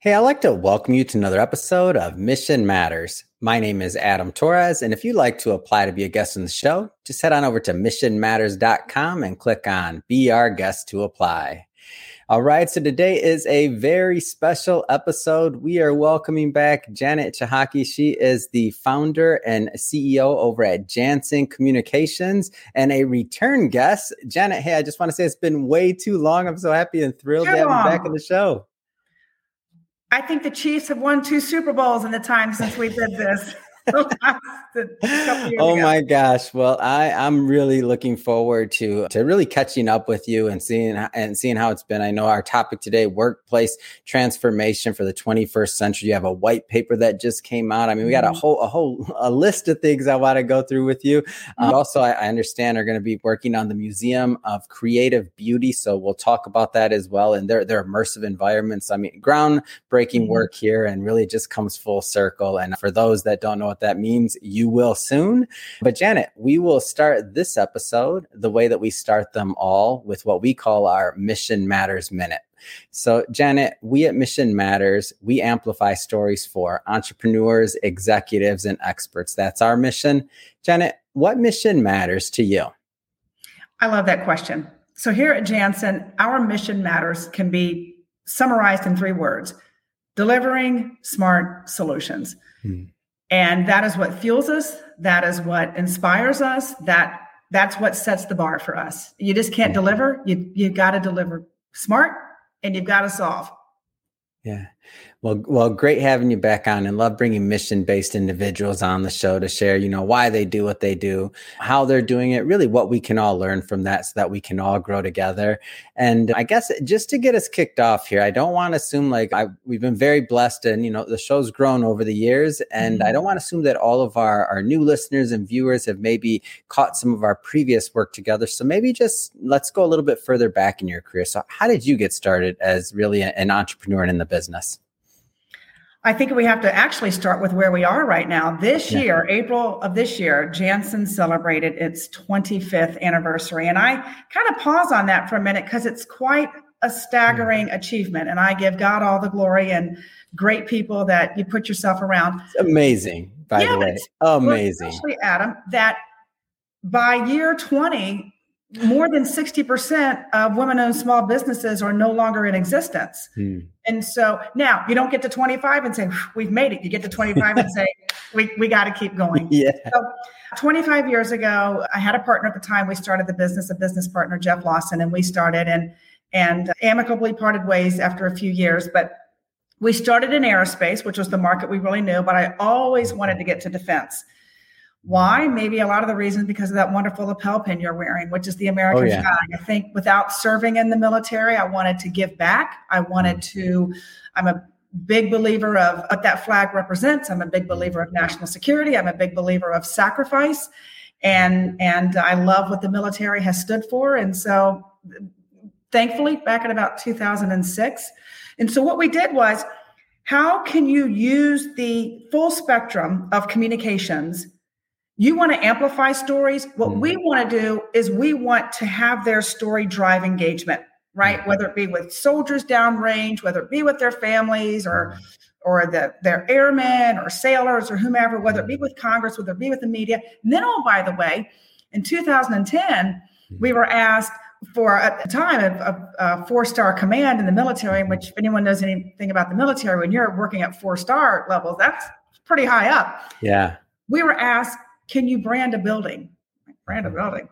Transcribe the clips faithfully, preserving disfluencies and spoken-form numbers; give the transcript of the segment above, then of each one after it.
Hey, I'd like to welcome you to another episode of Mission Matters. My name is Adam Torres, and if you'd like to apply to be a guest on the show, just head on over to mission matters dot com and click on Be Our Guest to apply. All right, so today is a very special episode. We are welcoming back Janet Chehaki. She is the founder and C E O over at Janssen Communications and a return guest. Janet, hey, I just want to say it's been way too long. I'm so happy and thrilled Too to have long. you back on the show. I think the Chiefs have won two Super Bowls in the time since we did this. Oh my gosh. Well, I, I'm really looking forward to, to really catching up with you and seeing and seeing how it's been. I know our topic today, workplace transformation for the twenty-first century. You have a white paper that just came out. I mean, we got a whole a whole a list of things I want to go through with you. Um, also, I, I understand are going to be working on the Museum of Creative Beauty. So we'll talk about that as well. And their their immersive environments. I mean, groundbreaking work here, and really just comes full circle. And for those that don't know what that means, you will soon. But Janet, we will start this episode the way that we start them all, with what we call our Mission Matters Minute. So Janet, we at Mission Matters, we amplify stories for entrepreneurs, executives, and experts. That's our mission. Janet, what mission matters to you? I love that question. So here at Janssen, our mission matters can be summarized in three words: delivering smart solutions. Hmm. And that is what fuels us. That is what inspires us. That that's what sets the bar for us. You just can't deliver. You you got to deliver smart, and you've got to solve. Yeah. Well, well, great having you back on, and love bringing mission-based individuals on the show to share, you know, why they do what they do, how they're doing it, really what we can all learn from that so that we can all grow together. And I guess just to get us kicked off here, I don't want to assume like I, we've been very blessed and, you know, the show's grown over the years. And mm-hmm. I don't want to assume that all of our, our new listeners and viewers have maybe caught some of our previous work together. So maybe just let's go a little bit further back in your career. So how did you get started as really an entrepreneur and in the business? I think we have to actually start with where we are right now. This yeah. year, April of this year, Janssen celebrated its twenty-fifth anniversary. And I kind of pause on that for a minute because it's quite a staggering mm-hmm. achievement. And I give God all the glory and great people that you put yourself around. It's amazing, by yeah, the way. Amazing. Especially, Adam, that by year twenty, more than sixty percent of women-owned small businesses are no longer in existence. Hmm. And so now you don't get to twenty-five and say, we've made it. You get to twenty-five and say, we, we got to keep going. Yeah. So twenty-five years ago, I had a partner at the time. We started the business, a business partner, Jeff Lawson, and we started and, and amicably parted ways after a few years. But we started in aerospace, which was the market we really knew, but I always wanted to get to defense. Why? Maybe a lot of the reasons because of that wonderful lapel pin you're wearing, which is the American oh, yeah. flag. I think without serving in the military, I wanted to give back. I wanted to, I'm a big believer of what that flag represents. I'm a big believer of national security. I'm a big believer of sacrifice. And, and I love what the military has stood for. And so thankfully, back in about two thousand six. And so what we did was, how can you use the full spectrum of communications? You want to amplify stories. What mm-hmm. we want to do is we want to have their story drive engagement, right? Mm-hmm. Whether it be with soldiers downrange, whether it be with their families or, or the, their airmen or sailors or whomever, whether it be with Congress, whether it be with the media. And then, oh, by the way, in two thousand ten, we were asked for, at the time, a, a, a four-star command in the military, in which if anyone knows anything about the military, when you're working at four-star levels, that's pretty high up. Yeah. We were asked, can you brand a building? Brand a building.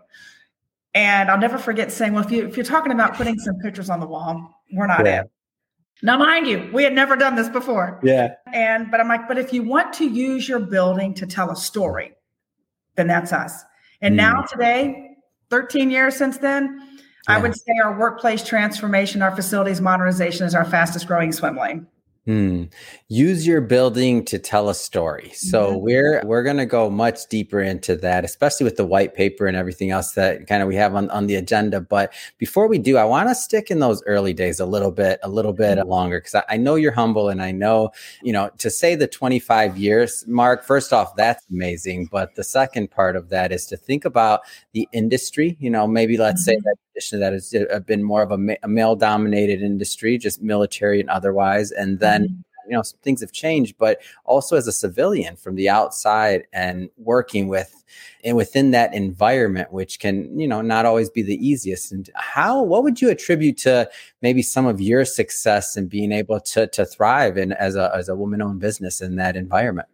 And I'll never forget saying, well, if, you, if you're talking about putting some pictures on the wall, we're not yeah. in. Now, mind you, we had never done this before. Yeah. And, but I'm like, but if you want to use your building to tell a story, then that's us. And mm. now today, thirteen years since then, yeah. I would say our workplace transformation, our facilities modernization is our fastest growing swim lane. Hmm. Use your building to tell a story. So mm-hmm. we're we're going to go much deeper into that, especially with the white paper and everything else that kind of we have on, on the agenda. But before we do, I want to stick in those early days a little bit, a little bit mm-hmm. longer, because I, I know you're humble and I know, you know, to say the twenty-five years mark, first off, that's amazing. But the second part of that is to think about the industry, you know, maybe let's mm-hmm. say that addition to that, it's uh, been more of a, ma- a male-dominated industry, just military and otherwise. And then, mm-hmm. you know, some things have changed, but also as a civilian from the outside and working with and within that environment, which can, you know, not always be the easiest. And how, what would you attribute to maybe some of your success in being able to to thrive in as a as a woman-owned business in that environment?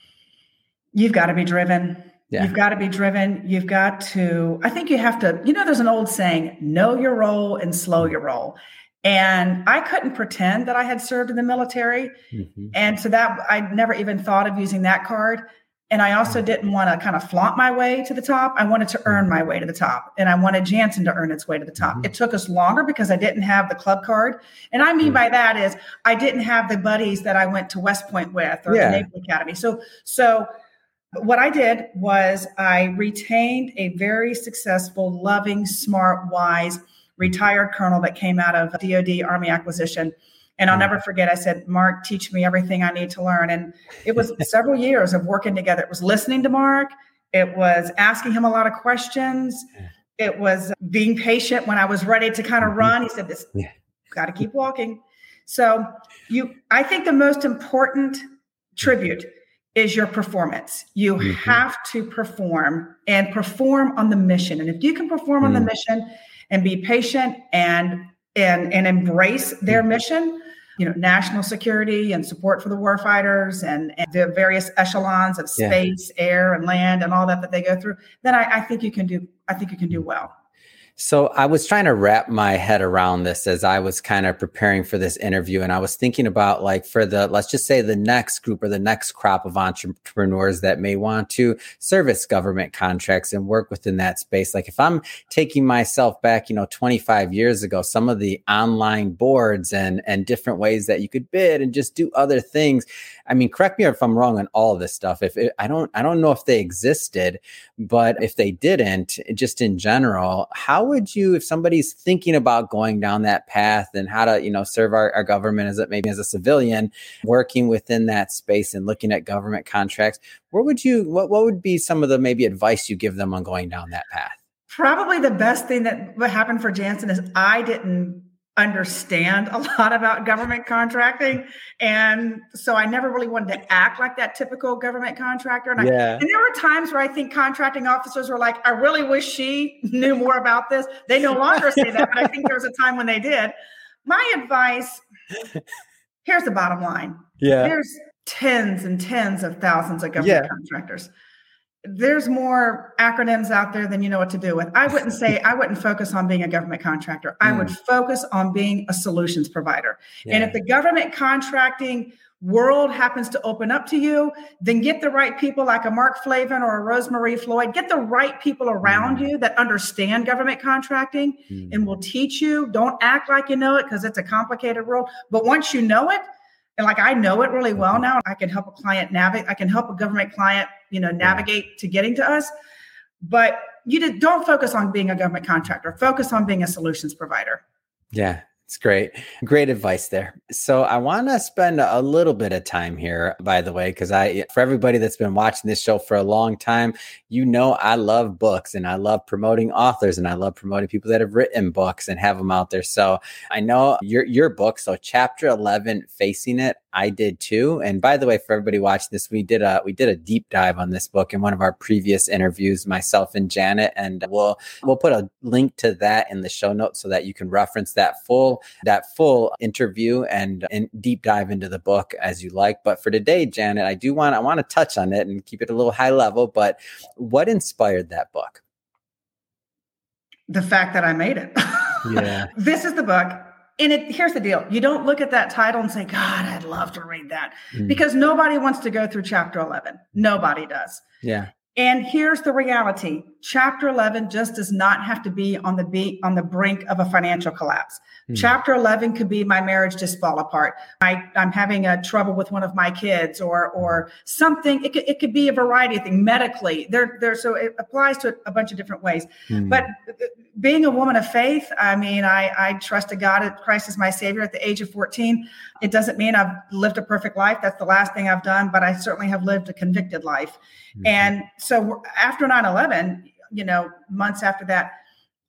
You've got to be driven. Yeah. You've got to be driven. You've got to, I think you have to, you know, there's an old saying, know your role and slow your roll. And I couldn't pretend that I had served in the military. Mm-hmm. And so that I never even thought of using that card. And I also didn't want to kind of flaunt my way to the top. I wanted to earn my way to the top. And I wanted Janssen to earn its way to the top. Mm-hmm. It took us longer because I didn't have the club card. And I mean mm-hmm. by that is I didn't have the buddies that I went to West Point with or yeah. the Naval Academy. So, so what I did was I retained a very successful, loving, smart, wise, retired colonel that came out of D O D Army acquisition. And I'll never forget, I said, Mark, teach me everything I need to learn. And it was several years of working together. It was listening to Mark. It was asking him a lot of questions. It was being patient when I was ready to kind of run. He said, this, yeah. got to keep walking. So you, I think the most important tribute is your performance. You mm-hmm. have to perform and perform on the mission. And if you can perform mm-hmm. on the mission and be patient and and and embrace their mm-hmm. mission, you know, national security and support for the warfighters and, and the various echelons of space, yeah. air, and land, and all that that they go through, then I, I think you can do. I think you can do well. So I was trying to wrap my head around this as I was kind of preparing for this interview. And I was thinking about like for the, let's just say the next group or the next crop of entrepreneurs that may want to service government contracts and work within that space. Like if I'm taking myself back, you know, twenty-five years ago, some of the online boards and, and different ways that you could bid and just do other things. I mean, correct me if I'm wrong on all of this stuff. If it, I don't, I don't know if they existed, but if they didn't, just in general, how would you, if somebody's thinking about going down that path and how to, you know, serve our, our government as it maybe as a civilian working within that space and looking at government contracts, where would you, what, what would be some of the maybe advice you give them on going down that path? Probably the best thing that what happened for Janssen is I didn't understand a lot about government contracting. And so I never really wanted to act like that typical government contractor. And, yeah. I, and there were times where I think contracting officers were like, I really wish she knew more about this. They no longer say that, but I think there was a time when they did. My advice, here's the bottom line. Yeah. There's tens and tens of thousands of government yeah. contractors. There's more acronyms out there than you know what to do with. I wouldn't say, I wouldn't focus on being a government contractor. I mm. would focus on being a solutions provider. Yeah. And if the government contracting world happens to open up to you, then get the right people like a Mark Flavin or a Rosemarie Floyd. Get the right people around mm. you that understand government contracting mm. and will teach you. Don't act like you know it because it's a complicated world. But once you know it, and like I know it really well now, I can help a client navigate. I can help a government client, you know, navigate yeah. to getting to us. But you did, don't focus on being a government contractor. Focus on being a solutions provider. Yeah. It's great. Great advice there. So I want to spend a little bit of time here, by the way, because I, for everybody that's been watching this show for a long time, you know, I love books and I love promoting authors and I love promoting people that have written books and have them out there. So I know your, your book, so chapter eleven, Facing It, I did too. And by the way, for everybody watching this, we did a, we did a deep dive on this book in one of our previous interviews, myself and Janet, and we'll, we'll put a link to that in the show notes so that you can reference that full that full interview and, and deep dive into the book as you like. But for today, Janet, I do want, I want to touch on it and keep it a little high level, but what inspired that book? The fact that I made it. Yeah. This is the book. And it, here's the deal. You don't look at that title and say, God, I'd love to read that mm. because nobody wants to go through chapter eleven. Nobody does. Yeah. And here's the reality. Chapter eleven just does not have to be on the be on the brink of a financial collapse. Mm. Chapter eleven could be my marriage just fall apart. I, I'm having a trouble with one of my kids or or something. It could, it could be a variety of things medically. There, there. So it applies to a bunch of different ways. Mm. But being a woman of faith, I mean, I, I trusted God, Christ as my Savior at the age of fourteen. It doesn't mean I've lived a perfect life. That's the last thing I've done, but I certainly have lived a convicted life. Mm-hmm. And so after nine eleven, you know, months after that,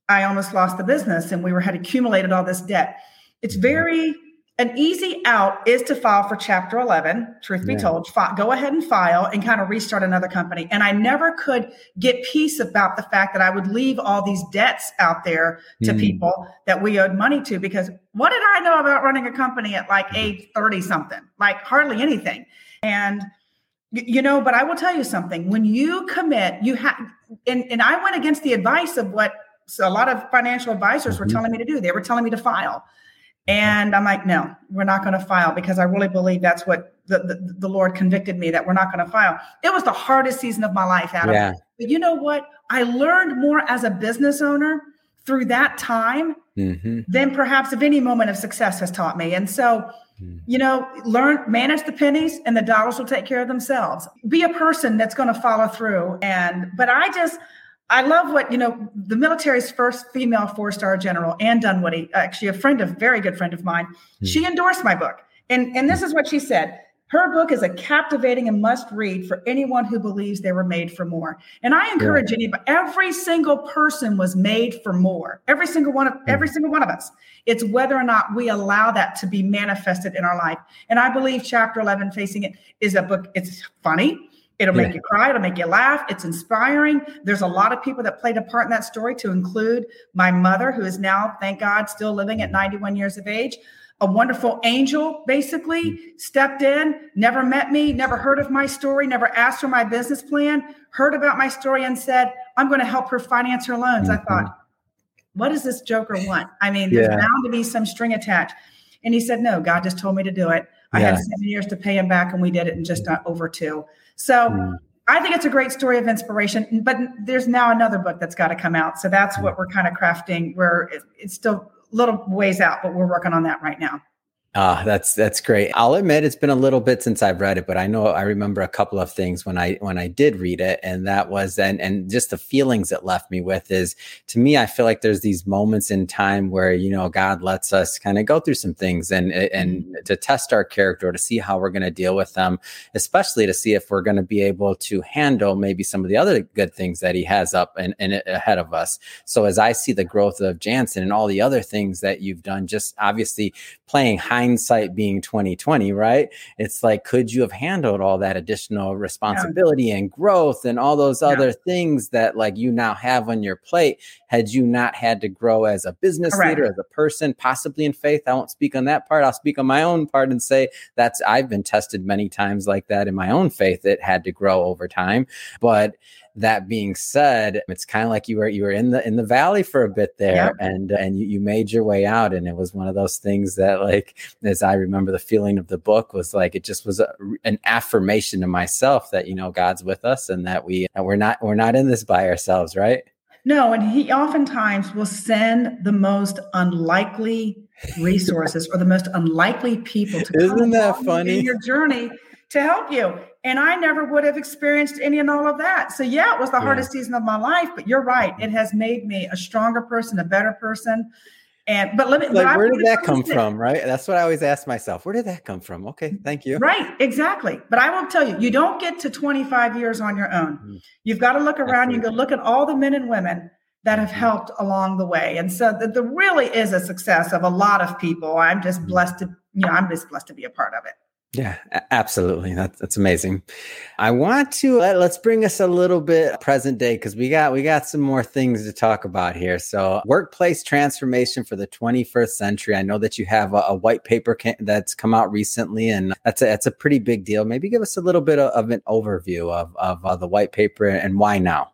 I almost lost the business and we were had accumulated all this debt. It's very, an easy out is to file for Chapter eleven, truth be Yeah. told, fi- go ahead and file and kind of restart another company. And I never could get peace about the fact that I would leave all these debts out there to Mm. people that we owed money to, because what did I know about running a company at like age thirty something? Like hardly anything. And you know, but I will tell you something, when you commit, you have, and, and I went against the advice of what so a lot of financial advisors were Mhm. telling me to do. They were telling me to file. And I'm like, no, we're not going to file, because I really believe that's what the, the, the Lord convicted me, that we're not going to file. It was the hardest season of my life, Adam. Yeah. But you know what? I learned more as a business owner through that time Mm-hmm. than perhaps of any moment of success has taught me. And so, you know, learn, manage the pennies and the dollars will take care of themselves. Be a person that's going to follow through. And, but I just, I love what, you know, the military's first female four-star general, Ann Dunwoody, actually a friend of, very good friend of mine, mm-hmm. she endorsed my book. And, and this is what she said. Her book is a captivating and must read for anyone who believes they were made for more. And I encourage yeah. anybody, every single person was made for more. Every single one of, mm-hmm. every single one of us. It's whether or not we allow that to be manifested in our life. And I believe Chapter eleven, Facing It, is a book. It's funny. It'll make yeah. you cry. It'll make you laugh. It's inspiring. There's a lot of people that played a part in that story, to include my mother, who is now, thank God, still living at ninety-one years of age. A wonderful angel, basically, stepped in, never met me, never heard of my story, never asked for my business plan, heard about my story and said, I'm going to help her finance her loans. Mm-hmm. I thought, what does this joker want? I mean, there's yeah. bound to be some string attached. And he said, no, God just told me to do it. I yeah. had seven years to pay him back, and we did it in just uh, over two. So mm. I think it's a great story of inspiration, but there's now another book that's got to come out. So that's what we're kind of crafting, where it's still a little ways out, but we're working on that right now. Ah, oh, that's that's great. I'll admit it's been a little bit since I've read it, but I know I remember a couple of things when I when I did read it, and that was and and just the feelings it left me with is, to me, I feel like there's these moments in time where, you know, God lets us kind of go through some things and and to test our character, to see how we're going to deal with them, especially to see if we're going to be able to handle maybe some of the other good things that He has up and, and ahead of us. So as I see the growth of Jansen and all the other things that you've done, just obviously playing high hindsight being twenty twenty, right? It's like, could you have handled all that additional responsibility yeah. and growth and all those yeah. other things that like you now have on your plate, had you not had to grow as a business Correct. leader, as a person, possibly in faith? I won't speak on that part. I'll speak on my own part and say that's, I've been tested many times like that in my own faith. It had to grow over time. But that being said, it's kind of like you were you were in the in the valley for a bit there, yeah. and and you, you made your way out, and it was one of those things that, like, as I remember, the feeling of the book was like it just was a, an affirmation to myself that, you know, God's with us and that we that we're not we're not in this by ourselves, right? No, and He oftentimes will send the most unlikely resources or the most unlikely people to Isn't come that funny? in your journey to help you. And I never would have experienced any and all of that. So yeah, it was the yeah. hardest season of my life, but you're right. It has made me a stronger person, a better person. And, but let me, like, but where did that come from? Right. That's what I always ask myself. Where did that come from? Okay. Thank you. Right. Exactly. But I will tell you, you don't get to twenty-five years on your own. Mm-hmm. You've got to look around. Absolutely. You go look at all the men and women that have helped along the way. And so the, the really is a success of a lot of people. I'm just blessed to, you know, I'm just blessed to be a part of it. Yeah, absolutely. That's that's amazing. I want to let, let's bring us a little bit present day, because we got we got some more things to talk about here. So, workplace transformation for the twenty-first century. I know that you have a, a white paper can, that's come out recently, and that's a, that's a pretty big deal. Maybe give us a little bit of, of an overview of of uh, the white paper and why now.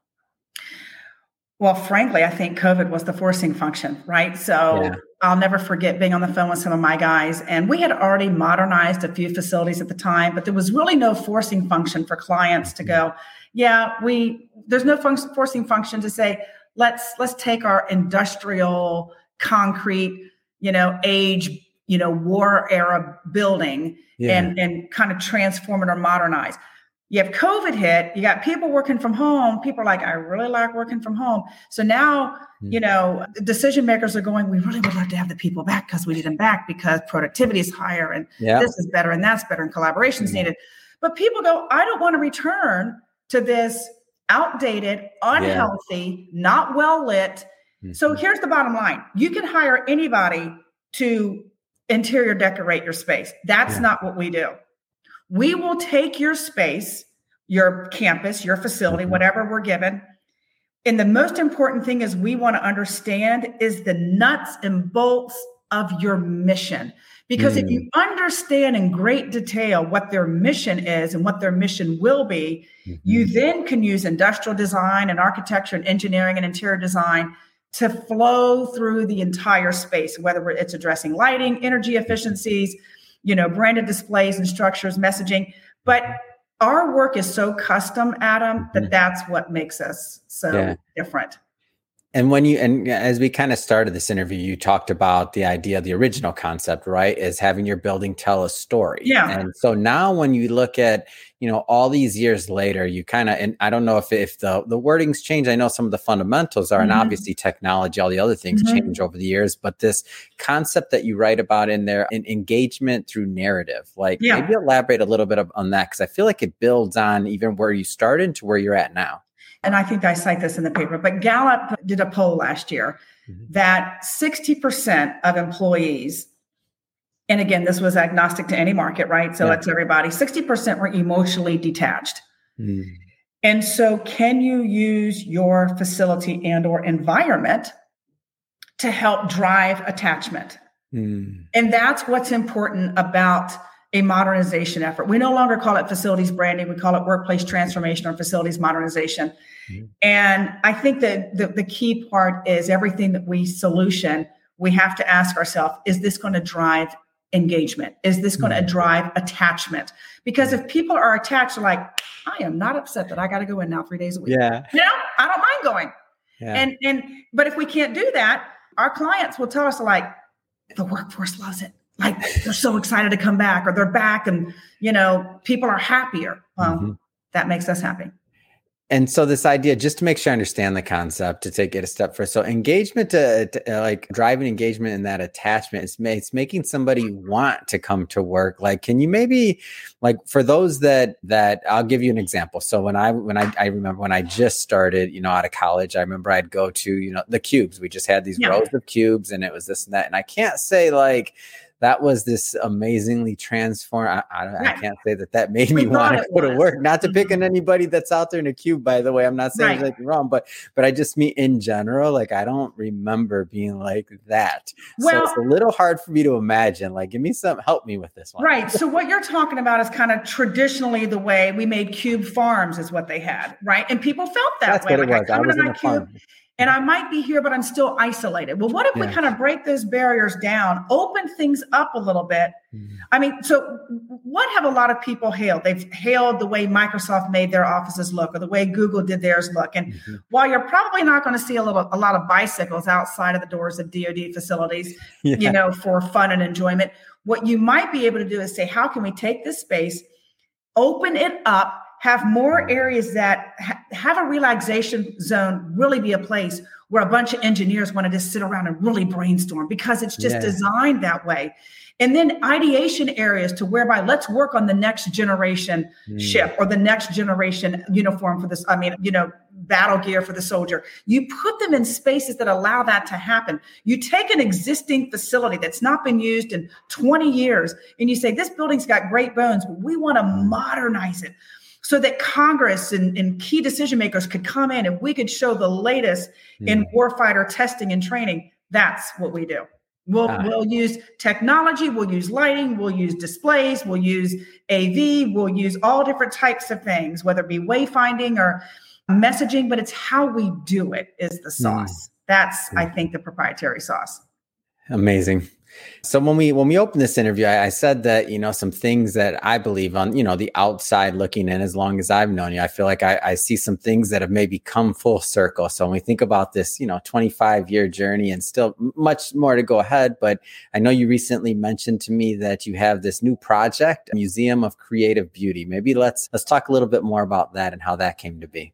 Well, frankly, I think COVID was the forcing function, right? So yeah. I'll never forget being on the phone with some of my guys, and we had already modernized a few facilities at the time, but there was really no forcing function for clients to go, yeah, we, there's no fun- forcing function to say, let's, let's take our industrial concrete, you know, age, you know, war era building yeah. and, and kind of transform it or modernize. You have COVID hit, you got people working from home. People are like, I really like working from home. So now, you know, decision makers are going, we really would love to have the people back because we need them back because productivity is higher and yeah. this is better and that's better and collaboration is mm-hmm. needed. But people go, I don't want to return to this outdated, unhealthy, yeah. not well lit, Mm-hmm. So here's the bottom line. You can hire anybody to interior decorate your space. That's yeah. not what we do. We will take your space, your campus, your facility, mm-hmm. whatever we're given. And the most important thing is we want to understand is the nuts and bolts of your mission. Because mm. if you understand in great detail what their mission is and what their mission will be, mm-hmm. you then can use industrial design and architecture and engineering and interior design to flow through the entire space, whether it's addressing lighting, energy efficiencies, you know, branded displays and structures, messaging. But our work is so custom, Adam, that that's what makes us so yeah. different. And when you, and as we kind of started this interview, you talked about the idea, the original concept, right, is having your building tell a story. Yeah. And so now when you look at, you know, all these years later, you kind of, and I don't know if, if the, the wording's changed. I know some of the fundamentals are, mm-hmm. and obviously technology, all the other things mm-hmm. change over the years, but this concept that you write about in there, in engagement through narrative, like yeah. maybe elaborate a little bit on that, because I feel like it builds on even where you started to where you're at now. And I think I cite this in the paper, but Gallup did a poll last year mm-hmm. that sixty percent of employees, and again, this was agnostic to any market, right? So yeah. it's everybody, sixty percent were emotionally detached. Mm. And so can you use your facility and or environment to help drive attachment? Mm. And that's what's important about a modernization effort. We no longer call it facilities branding. We call it workplace transformation or facilities modernization. Mm-hmm. And I think that the, the key part is everything that we solution, we have to ask ourselves, is this going to drive engagement? Is this going to mm-hmm. drive attachment? Because if people are attached, they're like, I am not upset that I got to go in now three days a week. Yeah. You know, I don't mind going. Yeah. And, and, but if we can't do that, our clients will tell us like, the workforce loves it. Like they're so excited to come back, or they're back and, you know, people are happier. Well, mm-hmm. that makes us happy. And so this idea, just to make sure I understand the concept, to take it a step further. So engagement to, to uh, like driving engagement and that attachment, it's, it's making somebody want to come to work. Like, can you maybe, like for those that, that I'll give you an example. So when I, when I, I remember when I just started, you know, out of college, I remember I'd go to, you know, the cubes. We just had these yeah. rows of cubes and it was this and that. And I can't say like, that was this amazingly transformed. I, I, right. I can't say that that made me want to go to work. Not to pick on anybody that's out there in a cube, by the way. I'm not saying right. anything wrong, but but I just mean in general, like I don't remember being like that. Well, so it's a little hard for me to imagine. Like, give me some, help me with this one. Right. So what you're talking about is kind of traditionally the way we made cube farms is what they had, right? And people felt that that's way. What like, it was. I, I was in a farm. And I might be here, but I'm still isolated. Well, what if yeah. we kind of break those barriers down, open things up a little bit? Mm-hmm. I mean, so what have a lot of people hailed? They've hailed the way Microsoft made their offices look, or the way Google did theirs look. And mm-hmm. while you're probably not going to see a little, a lot of bicycles outside of the doors of D O D facilities, yeah. you know, for fun and enjoyment, what you might be able to do is say, how can we take this space, open it up, have more areas that ha- have a relaxation zone, really be a place where a bunch of engineers want to just sit around and really brainstorm, because it's just yeah. designed that way. And then ideation areas to whereby let's work on the next generation mm. ship or the next generation uniform for this, I mean, you know, battle gear for the soldier. You put them in spaces that allow that to happen. You take an existing facility that's not been used in twenty years and you say, this building's got great bones, but we want to modernize it, so that Congress and, and key decision makers could come in and we could show the latest mm. in warfighter testing and training. That's what we do. We'll, ah. we'll use technology, we'll use lighting, we'll use displays, we'll use A V, we'll use all different types of things, whether it be wayfinding or messaging, but it's how we do it is the sauce. Mm. That's, mm. I think, the proprietary sauce. Amazing. So when we when we opened this interview, I, I said that, you know, some things that I believe on, you know, the outside looking in, as long as I've known you, I feel like I, I see some things that have maybe come full circle. So when we think about this, you know, twenty-five year journey and still much more to go ahead, but I know you recently mentioned to me that you have this new project, Museum of Creative Beauty. Maybe let's let's talk a little bit more about that and how that came to be.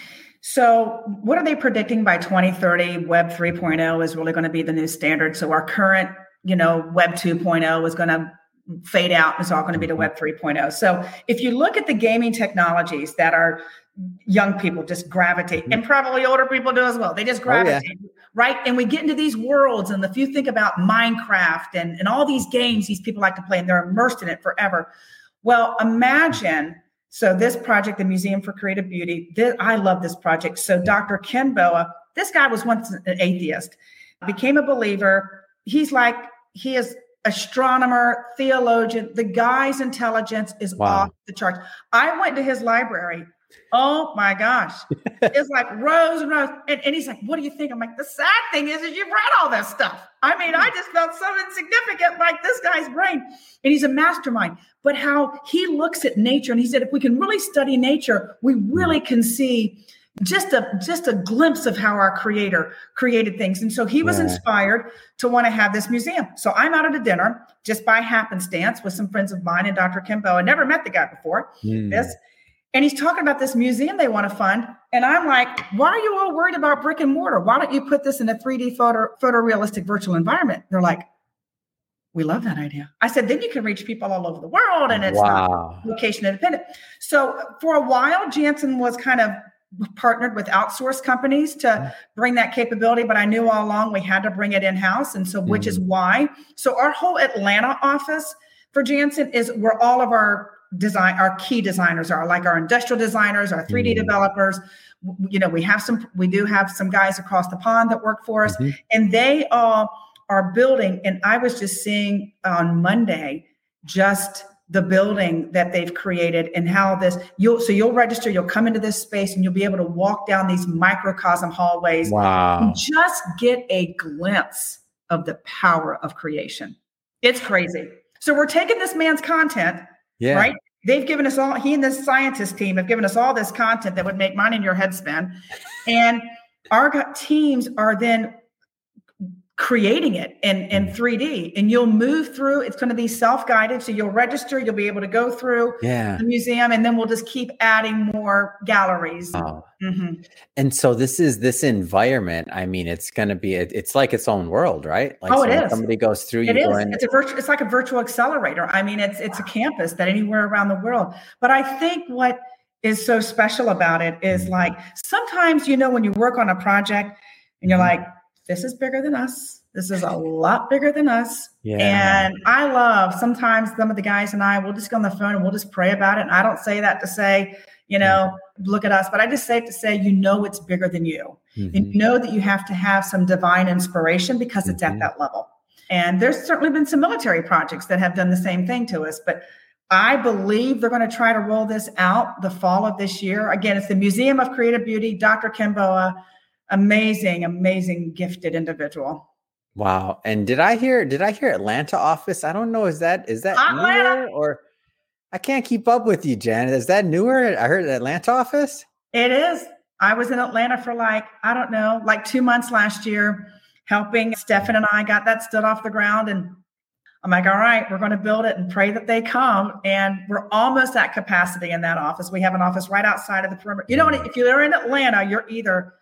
So what are they predicting by twenty thirty? Web three point oh is really going to be the new standard. So our current, you know, Web two point oh is going to fade out. It's all going to be to Web three point oh. So if you look at the gaming technologies that are young people just gravitate, and probably older people do as well. They just gravitate, oh, yeah. right? And we get into these worlds, and if you think about Minecraft and, and all these games these people like to play, and they're immersed in it forever. Well, imagine, so this project, the Museum for Creative Beauty, this, I love this project. So Doctor Ken Boa, this guy was once an atheist, became a believer. He's like, he is astronomer, theologian. The guy's intelligence is wow. off the charts. I went to his library. Oh my gosh. It's like rows and rows. And, and he's like, what do you think? I'm like, the sad thing is, is you've read all this stuff. I mean, I just felt so insignificant, like this guy's brain. And he's a mastermind. But how he looks at nature, and he said, if we can really study nature, we really can see just a just a glimpse of how our creator created things. And so he was yeah. inspired to want to have this museum. So I'm out at a dinner just by happenstance with some friends of mine and Doctor Ken Boa. I never met the guy before. Mm. This. And he's talking about this museum they want to fund. And I'm like, why are you all worried about brick and mortar? Why don't you put this in a three D photo, photorealistic virtual environment? They're like, we love that idea. I said, then you can reach people all over the world, and it's wow. not location independent. So for a while, Janssen was kind of partnered with outsourced companies to bring that capability, but I knew all along we had to bring it in-house. And so, which mm. is why. So our whole Atlanta office for Janssen is where all of our design, our key designers are, like our industrial designers, our three D mm. developers. You know, we have some, we do have some guys across the pond that work for us, mm-hmm. and they all are building. And I was just seeing on Monday, just the building that they've created and how this, you'll, so you'll register, you'll come into this space, and you'll be able to walk down these microcosm hallways wow. and just get a glimpse of the power of creation. It's crazy. So we're taking this man's content, yeah. right? They've given us all, he and this scientist team have given us all this content that would make mine and your head spin. And our teams are then creating it in, in three D, and you'll move through. It's going to be self-guided. So you'll register, you'll be able to go through yeah. the museum, and then we'll just keep adding more galleries. Oh. Mm-hmm. And so this is this environment. I mean, it's going to be, it, it's like its own world, right? Like oh, so it is. Somebody goes through, it you is. go in. It's a virtual, it's like a virtual accelerator. I mean, it's, it's a campus that anywhere around the world. But I think what is so special about it is like, sometimes, you know, when you work on a project and you're like, this is bigger than us. This is a lot bigger than us. Yeah. And I love, sometimes some of the guys and I will just go on the phone and we'll just pray about it. And I don't say that to say, you know, look at us, but I just say it to say, you know, it's bigger than you. Mm-hmm. And you know that you have to have some divine inspiration because it's mm-hmm. at that level. And there's certainly been some military projects that have done the same thing to us, but I believe they're going to try to roll this out the fall of this year. Again, it's the Museum of Creative Beauty, Doctor Ken Boa, amazing, amazing, gifted individual. Wow. And did I hear, did I hear Atlanta office? I don't know. Is that, is that Atlanta. newer, or I can't keep up with you, Janet. Is that newer? I heard Atlanta office. It is. I was in Atlanta for like, I don't know, like two months last year, helping Stefan and I got that stood off the ground. And I'm like, all right, we're going to build it and pray that they come. And we're almost at capacity in that office. We have an office right outside of the perimeter. You know, if you're in Atlanta, you're either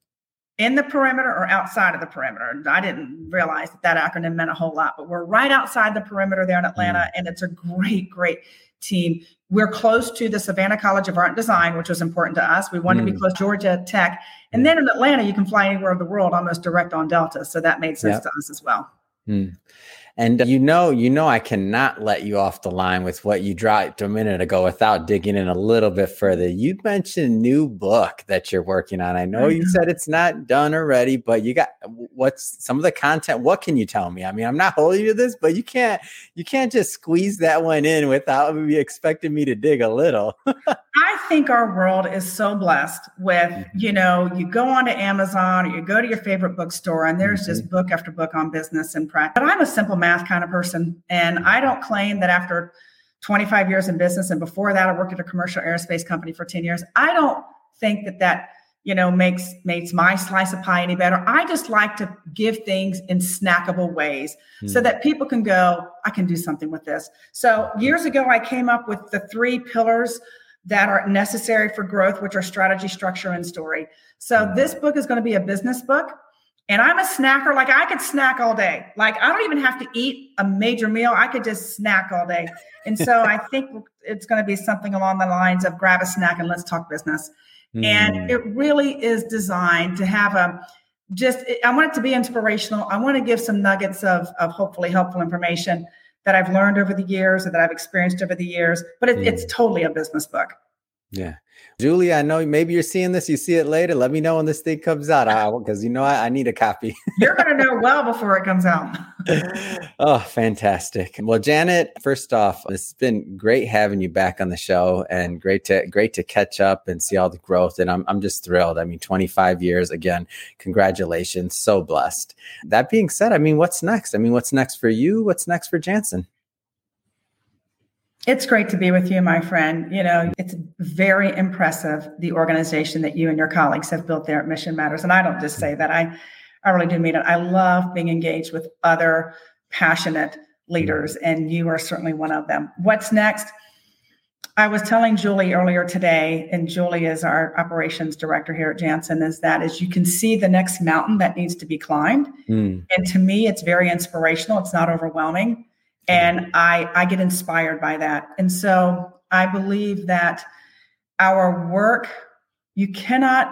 in the perimeter or outside of the perimeter. I didn't realize that that acronym meant a whole lot, but we're right outside the perimeter there in Atlanta. Mm. And it's a great, great team. We're close to the Savannah College of Art and Design, which was important to us. We wanted mm. to be close to Georgia Tech. And then in Atlanta, you can fly anywhere in the world, almost direct on Delta. So that made sense yep. to us as well. Mm. And you know, you know, I cannot let you off the line with what you dropped a minute ago without digging in a little bit further. You mentioned a new book that you're working on. I know you said it's not done already, but you got what's some of the content. What can you tell me? I mean, I'm not holding you to this, but you can't you can't just squeeze that one in without maybe expecting me to dig a little. I think our world is so blessed with, you know, you go onto Amazon or you go to your favorite bookstore and there's mm-hmm. just book after book on business and practice. But I'm a simple math kind of person. And I don't claim that after twenty-five years in business, and before that, I worked at a commercial aerospace company for ten years. I don't think that that, you know, makes, makes my slice of pie any better. I just like to give things in snackable ways mm-hmm. so that people can go, I can do something with this. So years ago, I came up with the three pillars that are necessary for growth, which are strategy, structure, and story. So this book is going to be a business book. And I'm a snacker. Like I could snack all day. Like I don't even have to eat a major meal. I could just snack all day. And so I think it's going to be something along the lines of grab a snack and let's talk business. Mm. And it really is designed to have a just, I want it to be inspirational. I want to give some nuggets of, of hopefully helpful information that I've learned over the years or that I've experienced over the years, but it, mm. it's totally a business book. Yeah. Julie, I know maybe you're seeing this, you see it later. Let me know when this thing comes out, because you know I, I need a copy. You're going to know well before it comes out. Oh, fantastic. Well, Janet, first off, it's been great having you back on the show and great to great to catch up and see all the growth. And I'm I'm just thrilled. I mean, twenty-five years, again, congratulations. So blessed. That being said, I mean, what's next? I mean, what's next for you? What's next for Janssen? It's great to be with you, my friend. You know, it's very impressive, the organization that you and your colleagues have built there at Mission Matters. And I don't just say that. I, I really do mean it. I love being engaged with other passionate leaders, and you are certainly one of them. What's next? I was telling Julie earlier today, and Julie is our operations director here at Janssen, is that as you can see the next mountain that needs to be climbed. Mm. And to me, it's very inspirational. It's not overwhelming. And I, I get inspired by that. And so I believe that our work, you cannot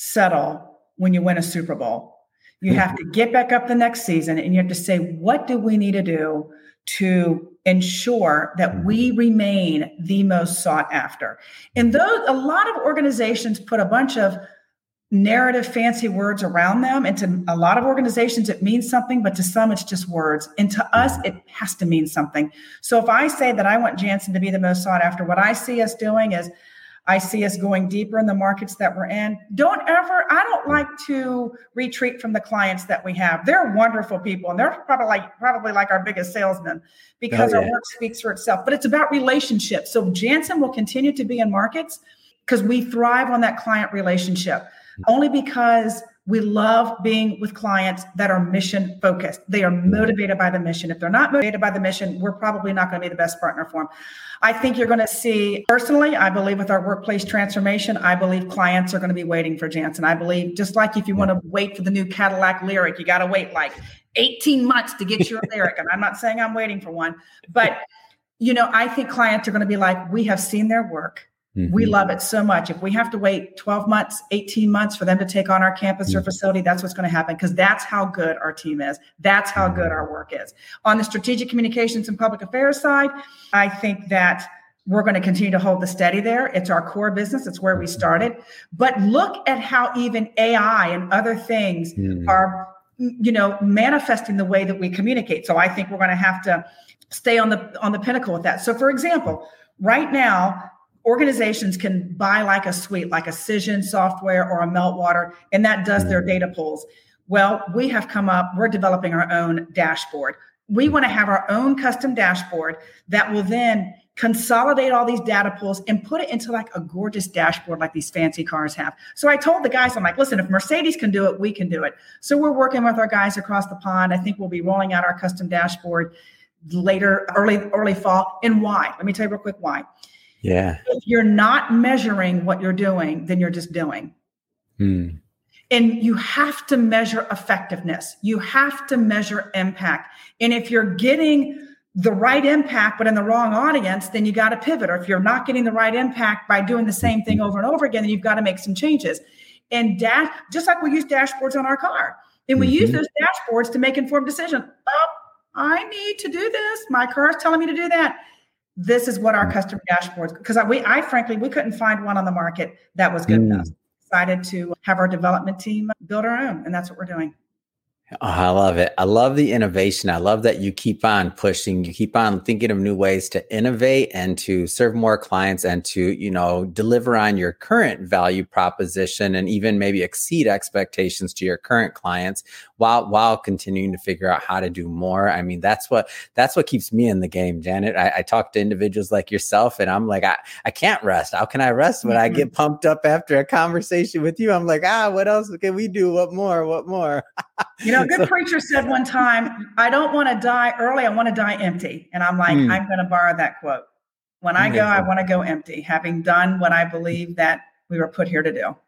settle when you win a Super Bowl. You have to get back up the next season and you have to say, what do we need to do to ensure that we remain the most sought after? And those, a lot of organizations put a bunch of narrative, fancy words around them. And to a lot of organizations, it means something, but to some, it's just words. And to us, it has to mean something. So if I say that I want Janssen to be the most sought after, what I see us doing is I see us going deeper in the markets that we're in. Don't ever, I don't like to retreat from the clients that we have. They're wonderful people. And they're probably like, probably like our biggest salesmen because oh, yeah. our work speaks for itself, but it's about relationships. So Janssen will continue to be in markets because we thrive on that client relationship. Only because we love being with clients that are mission focused. They are motivated by the mission. If they're not motivated by the mission, we're probably not going to be the best partner for them. I think you're going to see, personally, I believe with our workplace transformation, I believe clients are going to be waiting for Janssen. I believe just like if you want to wait for the new Cadillac Lyriq, you got to wait like eighteen months to get your Lyriq. And I'm not saying I'm waiting for one, but you know, I think clients are going to be like, we have seen their work. Mm-hmm. We love it so much. If we have to wait twelve months, eighteen months for them to take on our campus mm-hmm. or facility, that's what's going to happen because that's how good our team is. That's how good our work is. On the strategic communications and public affairs side, I think that we're going to continue to hold the steady there. It's our core business. It's where we started. But look at how even A I and other things mm-hmm. are, you know, manifesting the way that we communicate. So I think we're going to have to stay on the on the pinnacle with that. So for example, right now, organizations can buy like a suite, like a Cision software or a Meltwater, and that does their data pulls. Well, we have come up, we're developing our own dashboard. We want to have our own custom dashboard that will then consolidate all these data pulls and put it into like a gorgeous dashboard like these fancy cars have. So I told the guys, I'm like, listen, if Mercedes can do it, we can do it. So we're working with our guys across the pond. I think we'll be rolling out our custom dashboard later, early, early fall. And why? Let me tell you real quick why. Yeah. If you're not measuring what you're doing, then you're just doing. Hmm. And you have to measure effectiveness. You have to measure impact. And if you're getting the right impact, but in the wrong audience, then you got to pivot. Or if you're not getting the right impact by doing the same thing over and over again, then you've got to make some changes. And dash, just like we use dashboards on our car. And we mm-hmm. use those dashboards to make informed decisions. Oh, I need to do this. My car is telling me to do that. This is what our customer dashboards, because I, we, I frankly, we couldn't find one on the market that was good mm. enough. Decided to have our development team build our own, and that's what we're doing. Oh, I love it. I love the innovation. I love that you keep on pushing. You keep on thinking of new ways to innovate and to serve more clients and to, you know, deliver on your current value proposition and even maybe exceed expectations to your current clients while, while continuing to figure out how to do more. I mean, that's what, that's what keeps me in the game, Janet. I, I talk to individuals like yourself and I'm like, I, I can't rest. How can I rest when mm-hmm. I get pumped up after a conversation with you? I'm like, ah, what else can we do? What more? What more? You know, a good so, preacher said one time, I don't want to die early. I want to die empty. And I'm like, mm. I'm going to borrow that quote. When I go, I want to go empty, having done what I believe that we were put here to do.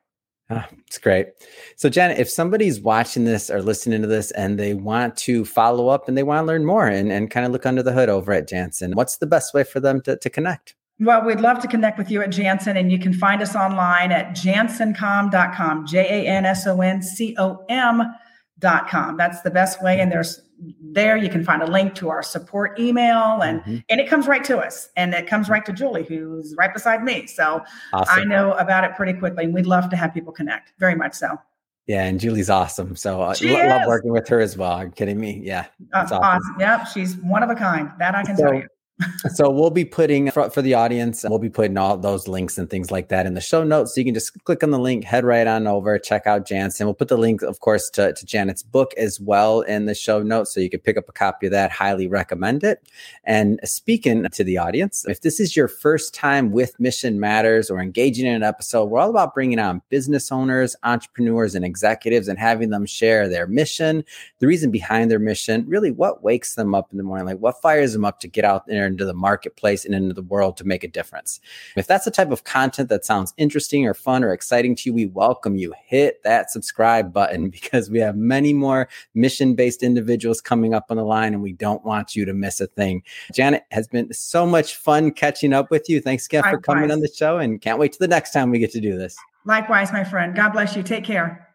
Oh, it's great. So Janet, if somebody's watching this or listening to this and they want to follow up and they want to learn more and, and kind of look under the hood over at Janssen, what's the best way for them to, to connect? Well, we'd love to connect with you at Janssen, and you can find us online at janssen com dot com, J A N S O N C O M dot com. That's the best way. And there's there you can find a link to our support email, and mm-hmm. and it comes right to us, and it comes right to Julie, who's right beside me. So awesome. I know about it pretty quickly, and we'd love to have people connect. Very much so. Yeah, and Julie's awesome. So I lo- love working with her as well. Are you kidding me? Yeah. That's uh, awesome. awesome. Yep. She's one of a kind. That I can so, tell you. So we'll be putting for, for the audience, we'll be putting all those links and things like that in the show notes. So you can just click on the link, head right on over, check out Janssen. We'll put the link, of course, to, to Janet's book as well in the show notes. So you can pick up a copy of that. Highly recommend it. And speaking to the audience, if this is your first time with Mission Matters or engaging in an episode, we're all about bringing on business owners, entrepreneurs, and executives and having them share their mission, the reason behind their mission, really what wakes them up in the morning, like what fires them up to get out there into the marketplace and into the world to make a difference. If that's the type of content that sounds interesting or fun or exciting to you, we welcome you. Hit that subscribe button because we have many more mission-based individuals coming up on the line and we don't want you to miss a thing. Janet, has been so much fun catching up with you. Thanks again for coming on the show and can't wait till the next time we get to do this. Likewise, my friend. God bless you. Take care.